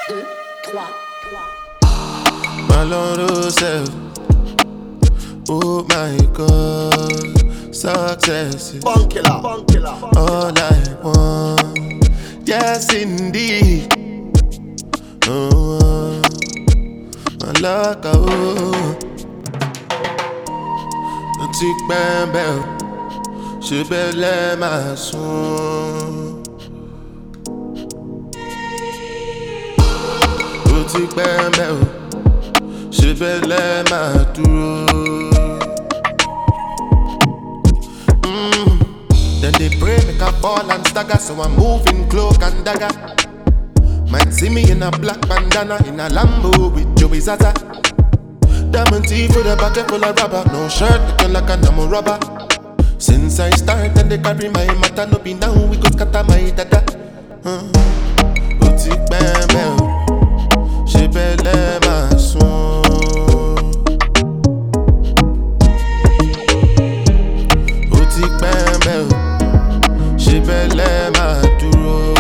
2, 3. My Lord self, oh my God, success is all I want. Yes, indeed. Oh, my luck, oh. Ti pẹ́ńbẹ́ o, ṣe bẹ́lẹ̀ máa sùn. Ó ti pẹ́ńbẹ́ o, ṣe bẹ́lẹ̀ máa dúró. Then they pray make I fall and stagger, so I'm moving cloak and dagger. Might see me in a black bandana, in a Lambo with Joey Zaza. Diamond teeth with a bucket full of rubber. No shirt, looking like an ammo rubber. Since I start and they carry my matter, no be now we go scatter my dada. Uti bembe o, she belle ma son. Uti bembe o, she belle ma duro.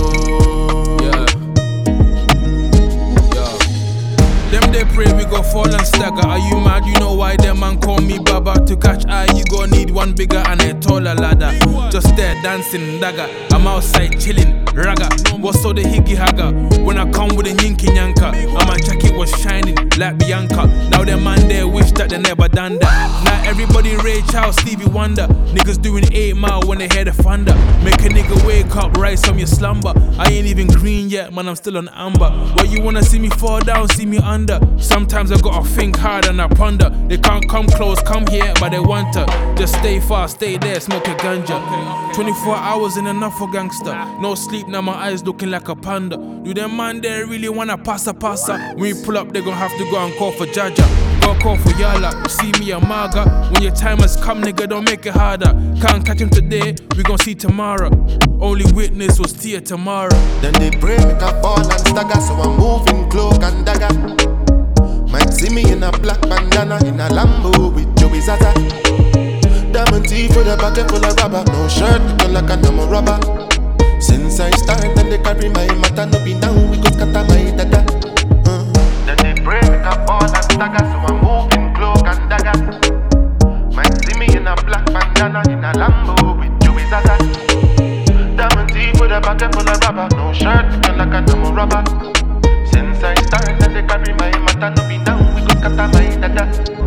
They pray we go fall and stagger. Are you mad? You know why them man call me Baba? To catch eye, you gon' need one bigger and a taller ladder. Just there dancing dagger. I'm outside chilling, raga. What's all the higgy hagger? When I come with a yinky yanka, and my jacket was shining like Bianca. Now them man there wish that they never done that. Now everybody Ray Charles, Stevie Wonder. Niggas doing 8 mile when they hear the thunder. Make a nigga wake up, rise from your slumber. I ain't even green yet, man, I'm still on amber. Why you wanna see me fall down, see me under? Sometimes I gotta think hard and I ponder. They can't come close, come here, but they want to. Just stay far, stay there, smoke a ganja. 24 hours in enough for gangster. No sleep, now my eyes looking like a panda. Do them man there really wanna passa? When we pull up, they gon' have to go and call for Jaja. Go call for Yala, you see me a maga. When your time has come, nigga, don't make it harder. Can't catch him today, we gon' see tomorrow. Only witness was Tia tomorrow. Then they pray make I fall and stagger, so I'm moving cloak and dagger. Might see me in a black bandana, in a Lambo with Joey Zaza. Diamond teeth with a bucket full of rubber. No shirt, looking like an ammo rubber. Since I start and they carry my matter, no be now we go scatter my dada. Then they pray make I fall and stagger, so I'm moving cloak and dagger. Might see me in a black bandana, in a Lambo with Joey Zaza. Diamond teeth with a bucket full of rubber. No shirt, looking like an ammo rubber. Since I start and they carry my matter, no be now we go scatter my dada.